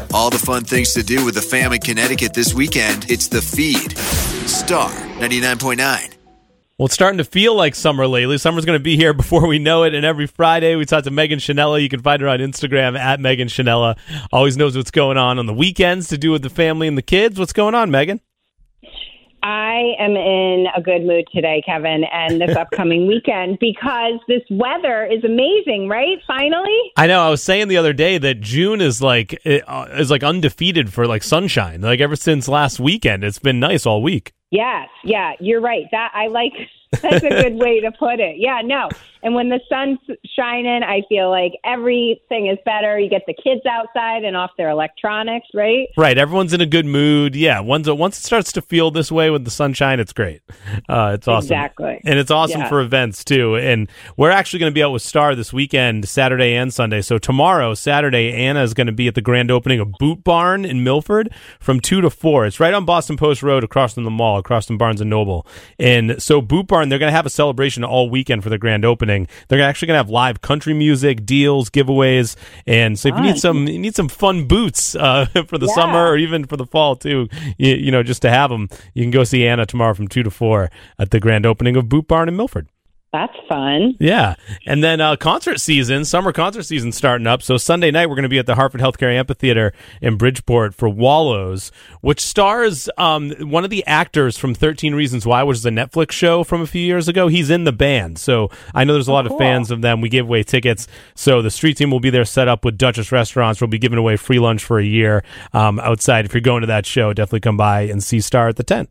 All the fun things to do with the fam in Connecticut this weekend. It's The Feed. Star 99.9. Well, it's starting to feel like summer lately. Summer's going to be here before we know it, and every Friday we talk to Megan Chanella. You can find her on Instagram at Megan Chanella. Always knows what's going on the weekends to do with the family and the kids. What's going on, Megan? I am in a good mood today, Kevin, and this upcoming weekend because this weather is amazing, right? Finally. I know. I was saying the other day that June is like undefeated for like sunshine. Like ever since last weekend, it's been nice all week. Yes, yeah, you're right. That's a good way to put it. Yeah, no. And when the sun's shining, I feel like everything is better. You get the kids outside and off their electronics, right? Right. Everyone's in a good mood. Yeah. Once it starts to feel this way with the sunshine, it's great. It's awesome. Exactly. And it's awesome for events, too. And we're actually going to be out with Star this weekend, Saturday and Sunday. So tomorrow, Saturday, Anna is going to be at the grand opening of Boot Barn in Milford from 2 to 4. It's right on Boston Post Road across from the mall, across from Barnes & Noble. And so Boot Barn, they're going to have a celebration all weekend for the grand opening. They're actually going to have live country music, deals, giveaways, and so if you need some fun boots for the summer or even for the fall too, you know, just to have them, you can go see Anna tomorrow from 2 to 4 at the grand opening of Boot Barn in Milford. That's fun. Yeah. And then summer concert season starting up. So Sunday night, we're going to be at the Hartford Healthcare Amphitheater in Bridgeport for Wallows, which stars one of the actors from 13 Reasons Why, which is a Netflix show from a few years ago. He's in the band. So I know there's a lot of fans of them. We gave away tickets. So the street team will be there set up with Duchess Restaurants. We'll be giving away free lunch for a year outside. If you're going to that show, definitely come by and see Star at the tent.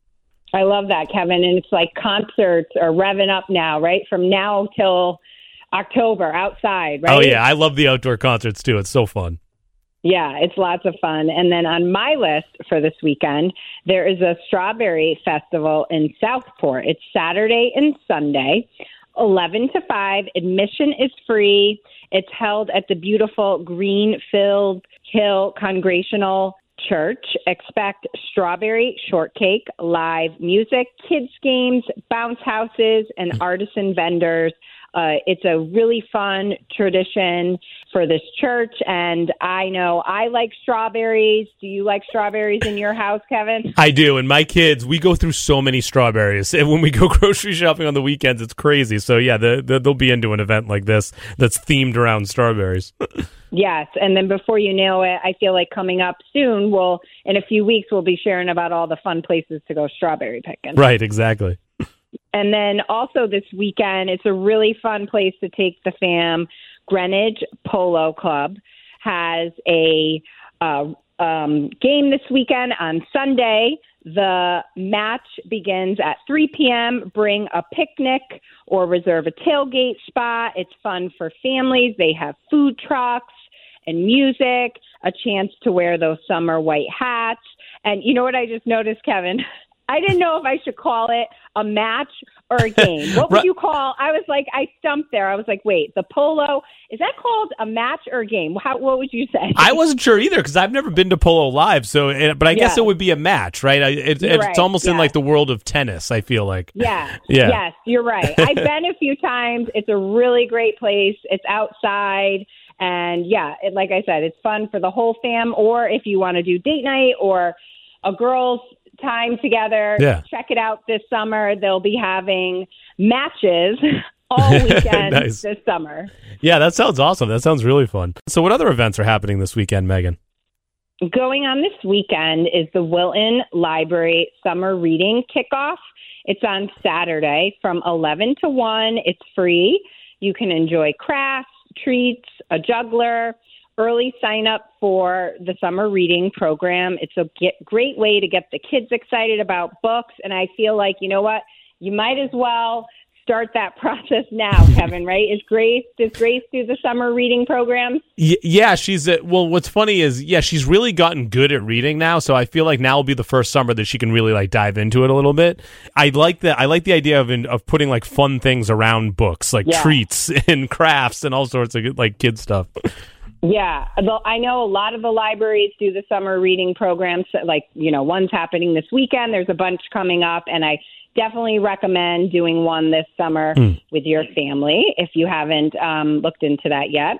I love that, Kevin. And it's like concerts are revving up now, right? From now till October outside, right? Oh, yeah. I love the outdoor concerts, too. It's so fun. Yeah, it's lots of fun. And then on my list for this weekend, there is a strawberry festival in Southport. It's Saturday and Sunday, 11 to 5. Admission is free. It's held at the beautiful Greenfield Hill Congregational Church. Expect strawberry shortcake, live music, kids games, bounce houses, and artisan vendors. It's a really fun tradition for this church, and I know I like strawberries. Do you like strawberries in your house, Kevin? I do, and my kids, we go through so many strawberries. And when we go grocery shopping on the weekends, it's crazy. So, yeah, they'll be into an event like this that's themed around strawberries. Yes, and then before you know it, I feel like coming up soon, in a few weeks, we'll be sharing about all the fun places to go strawberry picking. Right, exactly. And then also this weekend, it's a really fun place to take the fam. Greenwich Polo Club has a game this weekend on Sunday. The match begins at 3 p.m. Bring a picnic or reserve a tailgate spot. It's fun for families. They have food trucks and music, a chance to wear those summer white hats. And you know what I just noticed, Kevin? I didn't know if I should call it a match or a game. What would you call? I was like, I stumped there. I was like, wait, the polo, is that called a match or a game? What would you say? I wasn't sure either because I've never been to polo live. But I guess it would be a match, right? It's almost in like the world of tennis, I feel like. Yeah. Yes, you're right. I've been a few times. It's a really great place. It's outside. And like I said, it's fun for the whole fam. Or if you want to do date night or a girls' time together, check it out this summer. They'll be having matches all weekend this summer. Yeah, that sounds awesome. That sounds really fun. So what other events are happening this weekend, Megan? Going on this weekend is the Wilton Library Summer Reading Kickoff. It's on Saturday from 11 to 1. It's free. You can enjoy crafts, treats, a juggler. Early sign up for the summer reading program. It's a great way to get the kids excited about books. And I feel like, you know what? You might as well start that process now, Kevin, right? Does Grace do the summer reading programs? Yeah, what's funny is, she's really gotten good at reading now. So I feel like now will be the first summer that she can really like dive into it a little bit. I like the idea of putting like fun things around books, like treats and crafts and all sorts of like kid stuff. Yeah, I know a lot of the libraries do the summer reading programs. Like, one's happening this weekend. There's a bunch coming up, and I definitely recommend doing one this summer with your family if you haven't looked into that yet.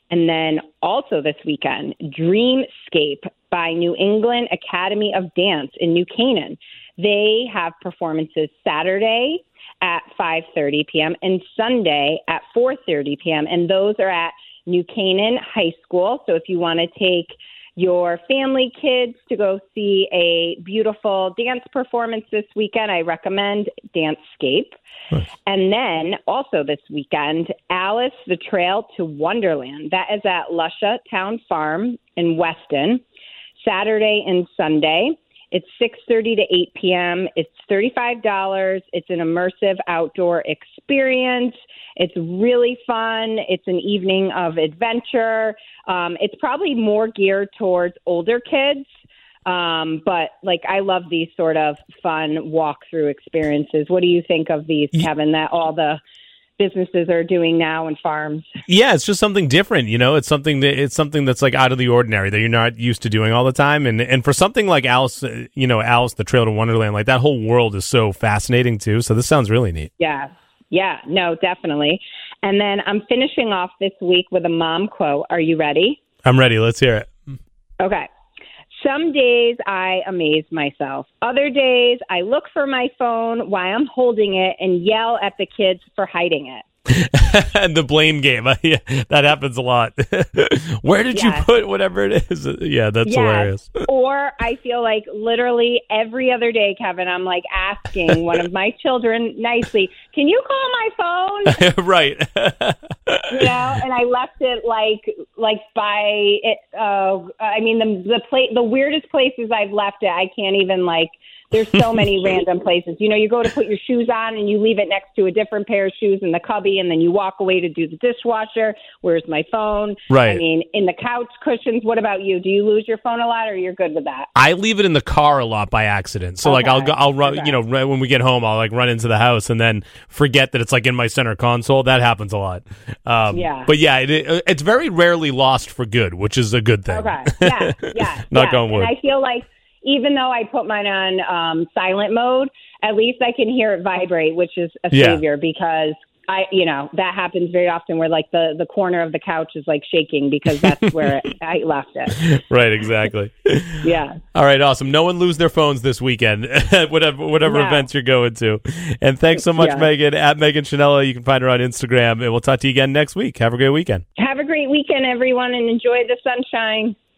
And then also this weekend, Dreamscape by New England Academy of Dance in New Canaan. They have performances Saturday at 5:30 p.m. and Sunday at 4:30 p.m. And those are at New Canaan High School. So if you want to take your family kids to go see a beautiful dance performance this weekend, I recommend Dancescape. Nice. And then also this weekend, Alice, the Trail to Wonderland. That is at Lusha Town Farm in Weston, Saturday and Sunday. It's 6:30 to 8 p.m. It's $35. It's an immersive outdoor experience. It's really fun. It's an evening of adventure. It's probably more geared towards older kids. But like, I love these sort of fun walkthrough experiences. What do you think of these, Kevin, that all the businesses are doing now and farms? Yeah, it's just something different, you know. It's something that's like out of the ordinary that you're not used to doing all the time. And for something like Alice, Alice, the Trail to Wonderland, like that whole world is so fascinating too. So this sounds really neat. Yeah, no, definitely. And then I'm finishing off this week with a mom quote. Are you ready? I'm ready. Let's hear it. Okay. Some days I amaze myself. Other days I look for my phone while I'm holding it and yell at the kids for hiding it. The blame game. Yeah, that happens a lot. Where did you put whatever it is? Yeah, that's hilarious. Or I feel like literally every other day, Kevin, I'm like asking one of my children nicely, can you call my phone? Right. And I left it like by it. The weirdest places I've left it, I can't even there's so many random places. You go to put your shoes on and you leave it next to a different pair of shoes in the cubby, and then you walk away to do the dishwasher. Where's my phone? Right. I mean, in the couch cushions. What about you? Do you lose your phone a lot, or you're good with that? I leave it in the car a lot by accident. So I'll run, when we get home, I'll run into the house and then forget that it's in my center console. That happens a lot. But yeah, it's very rarely lost for good, which is a good thing. Okay. Yeah. Knock on wood. And I feel like, even though I put mine on silent mode, at least I can hear it vibrate, which is a savior, because that happens very often where the corner of the couch is shaking because that's where I left it. Right, exactly. Yeah. All right, awesome. No one lose their phones this weekend, whatever events you're going to. And thanks so much, Megan, at Megan Chanella. You can find her on Instagram, and we'll talk to you again next week. Have a great weekend. Have a great weekend, everyone, and enjoy the sunshine.